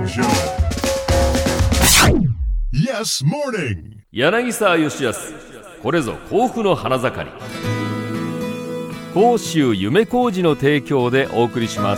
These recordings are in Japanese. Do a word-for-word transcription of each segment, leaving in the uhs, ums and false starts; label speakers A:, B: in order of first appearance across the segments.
A: Show. Yes Morning.
B: 柳沢義康、これぞ甲府の花盛り。甲州夢小路の提供でお送りします。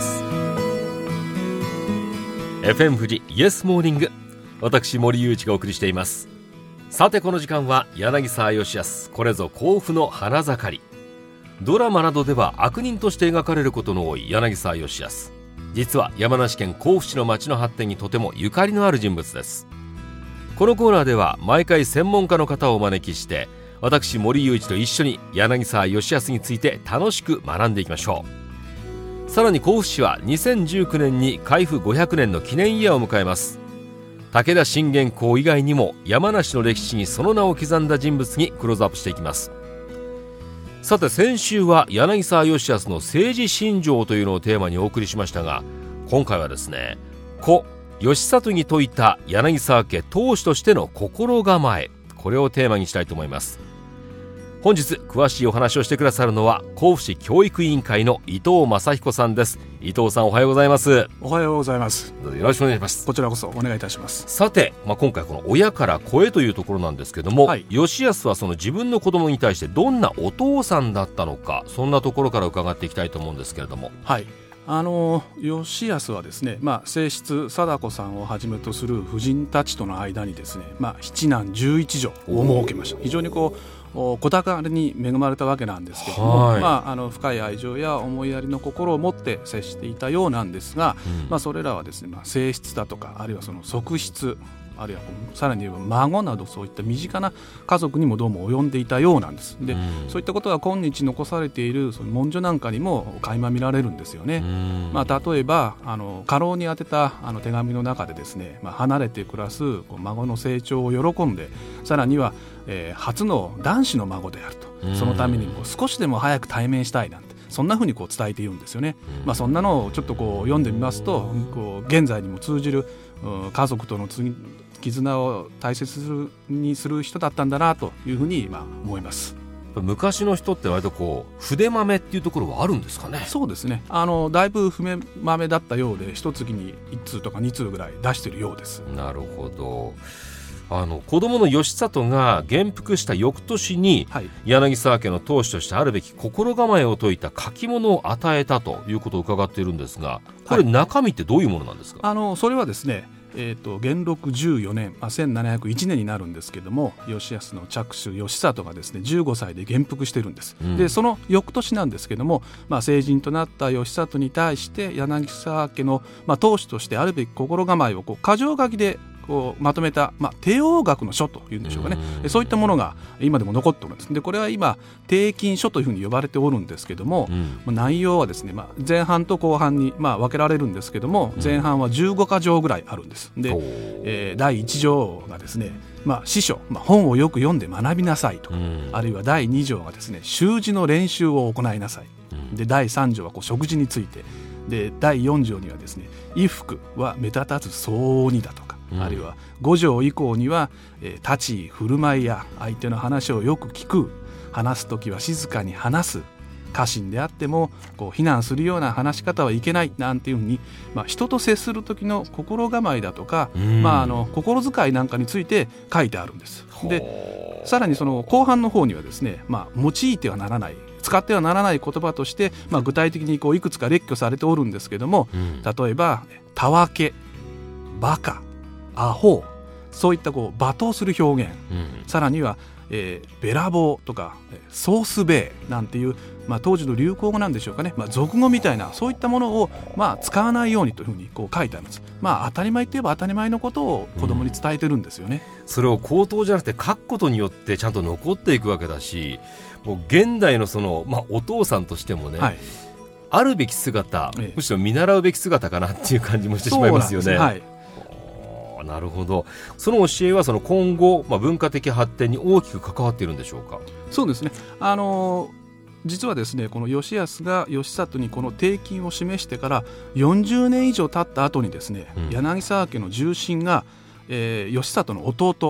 B: エフエム 富士イエスモーニング、私森裕一がお送りしています。さてこの時間は柳沢義康、これぞ甲府の花盛り。ドラマなどでは悪人として描かれることの多い柳沢義康、実は山梨県甲府市の町の発展にとてもゆかりのある人物です。このコーナーでは毎回専門家の方をお招きして、私森裕一と一緒に柳沢義康について楽しく学んでいきましょう。さらに甲府市はにせんじゅうきゅうねんに開府ごひゃくねんの記念イヤーを迎えます。武田信玄公以外にも山梨の歴史にその名を刻んだ人物にクローズアップしていきます。さて先週は柳沢義康の政治信条というのをテーマにお送りしましたが、今回はですね、故義里に説いた柳沢家当主としての心構え、これをテーマにしたいと思います。本日詳しいお話をしてくださるのは甲府市教育委員会の伊藤正彦さんです。伊藤さん、おはようございます。
C: おはようございます。
B: どうぞよろしくお願いします。
C: こちらこそお願いいたします。
B: さて、まあ、今回この親から子へというところなんですけども、
C: はい、
B: 義康はその自分の子供に対してどんなお父さんだったのか、そんなところから伺っていきたいと思うんですけれども。
C: はい、あの義康はですね、まあ、正室貞子さんをはじめとする婦人たちとの間にですね、まあ、七男十一女を設けました。非常にこう子宝に恵まれたわけなんですけども、はい、まあ、あの深い愛情や思いやりの心を持って接していたようなんですが、うん、まあ、それらはですね、まあ、正室だとか、あるいはその側室、あるいはさらに言えば孫など、そういった身近な家族にもどうも及んでいたようなんです。で、うん、そういったことは今日残されているその文書なんかにも垣間見られるんですよね。うん、まあ、例えばあの家老に宛てたあの手紙の中でですね、まあ、離れて暮らすこう孫の成長を喜んで、さらには、えー、初の男子の孫であると、そのためにこう少しでも早く対面したいなんて、そんな風にこう伝えているんですよね。うん、まあ、そんなのをちょっとこう読んでみますと、こう現在にも通じる、うん、家族との次絆を大切にする人だったんだなというふうにまあ思います。
B: 昔の人って割とこう筆豆っていうところはあるんですかね。
C: そうですね、あのだいぶ筆豆だったようで、一月にいち通とかに通ぐらい出しているようです。
B: なるほど。あの子供の義里が元服した翌年に、はい、柳沢家の当主としてあるべき心構えを説いた書物を与えたということを伺っているんですが、これ中身ってどういうものなんですか。
C: はい、あのそれはですね、えー、と元禄じゅうよねん、まあ、せんななひゃくいちねんになるんですけども、義康の嫡主義里がですねじゅうごさいで元服してるんです。うん、でその翌年なんですけども、まあ、成人となった義里に対して柳沢家の、まあ、当主としてあるべき心構えをこう箇条書きでこうまとめた、まあ、帝王学の書というんでしょうかね。うそういったものが今でも残っておるんです。でこれは今帝金書というふうに呼ばれておるんですけども、うん、内容はですね、まあ、前半と後半にまあ分けられるんですけども、前半はじゅうごかじょうぐらいあるんです。で、えー、だいいち条がですね、まあ、司書、まあ、本をよく読んで学びなさいとか、うん、あるいはだいに条がですね、習字の練習を行いなさい、うん、でだいさん条はこう食事についてで、だいよん条にはですね、衣服は目立たず相応にだとか、あるいはご条以降には、えー、立ち居振る舞いや相手の話をよく聞く、話すときは静かに話す、家臣であってもこう非難するような話し方はいけないなんていうふうに、まあ、人と接する時の心構えだとか、まあ、あの心遣いなんかについて書いてあるんです。でさらにその後半の方にはですね、まあ、用いてはならない、使ってはならない言葉として、まあ、具体的にこういくつか列挙されておるんですけども、うん、例えばたわけ、バカ、アホ、そういったこう罵倒する表現、うん、さらには、えー、べらぼうとかソースベイなんていう、まあ、当時の流行語なんでしょうかね、まあ、俗語みたいなそういったものを、まあ、使わないようにというふうにこう書いてあるんです。まあ、当たり前といえば当たり前のことを子供に伝えてるんですよね。
B: うん、それを口頭じゃなくて書くことによってちゃんと残っていくわけだし、もう現代のその、まあ、お父さんとしてもね、はい、あるべき姿、ええ、むしろ見習うべき姿かなっていう感じもしてしまいますよね。はい、なるほど。その教えはその今後、まあ、文化的発展に大きく関わっているんでしょうか。
C: そうですね、あのー、実はですね、この義康が義里にこの帝金を示してからよんじゅうねん以上経った後にですね、うん、柳沢家の重臣が、えー、義里の弟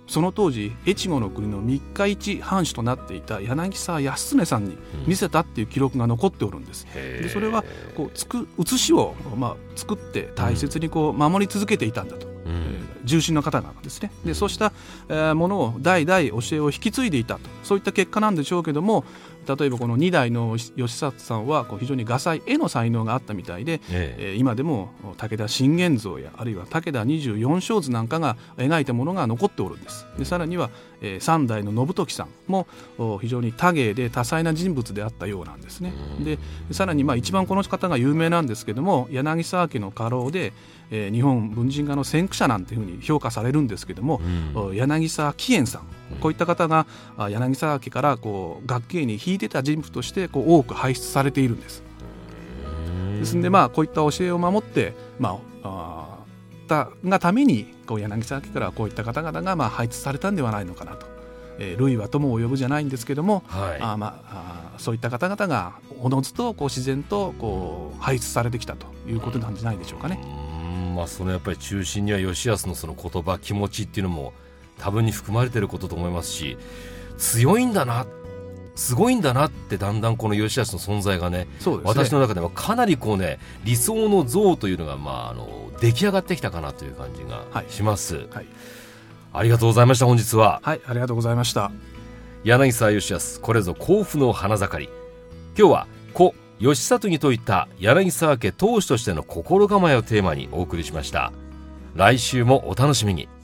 C: その当時越後の国の三日市藩主となっていた柳沢安常さんに見せたっていう記録が残っておるんです、うん、でそれはこうつく写しを、まあ、作って大切にこう守り続けていたんだと、うんえー、重臣の方がですね。でそうした、えー、ものを代々教えを引き継いでいたと、そういった結果なんでしょうけども、例えばこのに代の義里さんはこう非常に画才絵の才能があったみたいで、えええー、今でも武田信玄像やあるいは武田二十四将図なんかが描いたものが残っておるんです。でさらには、えー、さん代の信時さんも非常に多芸で多彩な人物であったようなんですね。でさらにまあ一番この方が有名なんですけども、柳沢家の家老で、えー、日本文人画の先駆者なんていうふうに評価されるんですけども、うん、柳沢喜遠さん、こういった方が柳沢家からこう学芸に秀でた人物としてこう多く輩出されているんです。ですので、まあ、こういった教えを守って、まあ、あがためにこう柳沢家からこういった方々がまあ輩出されたんではないのかなと、えー、類は友を呼ぶじゃないんですけども、はい、あまあ、あそういった方々がおのずとこう自然とこう輩出されてきたということなんじゃないでしょうかね。
B: うん、まあ、そのやっぱり中心には義康のその言葉気持ちっていうのも多分に含まれていることと思いますし、強いんだな、すごいんだなってだんだんこの義康の存在が ね, そうですね私の中ではかなりこう、ね、理想の像というのが、まあ、あの出来上がってきたかなという感じがします、はいはい、ありがとうございました。本日は、
C: はい、ありがとうございました。
B: 柳沢義康、これぞ甲府の花盛り。今日は故義里に説いた柳沢家当主としての心構えをテーマにお送りしました。来週もお楽しみに。